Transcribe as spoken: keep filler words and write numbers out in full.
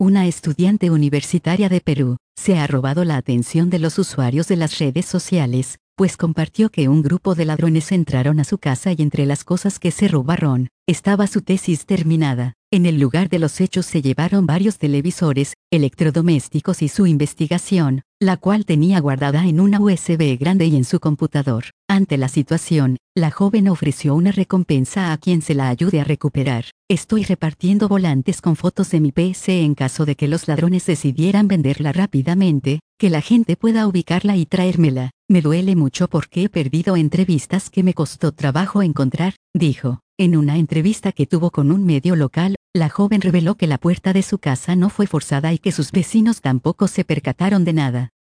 Una estudiante universitaria de Perú se ha robado la atención de los usuarios de las redes sociales, pues compartió que un grupo de ladrones entraron a su casa y entre las cosas que se robaron, estaba su tesis terminada. En el lugar de los hechos se llevaron varios televisores, electrodomésticos y su investigación, la cual tenía guardada en una U S B grande y en su computador. Ante la situación, la joven ofreció una recompensa a quien se la ayude a recuperar. Estoy repartiendo volantes con fotos de mi P C en caso de que los ladrones decidieran venderla rápidamente, que la gente pueda ubicarla y traérmela. Me duele mucho porque he perdido entrevistas que me costó trabajo encontrar, dijo. En una entrevista que tuvo con un medio local, la joven reveló que la puerta de su casa no fue forzada y que sus vecinos tampoco se percataron de nada.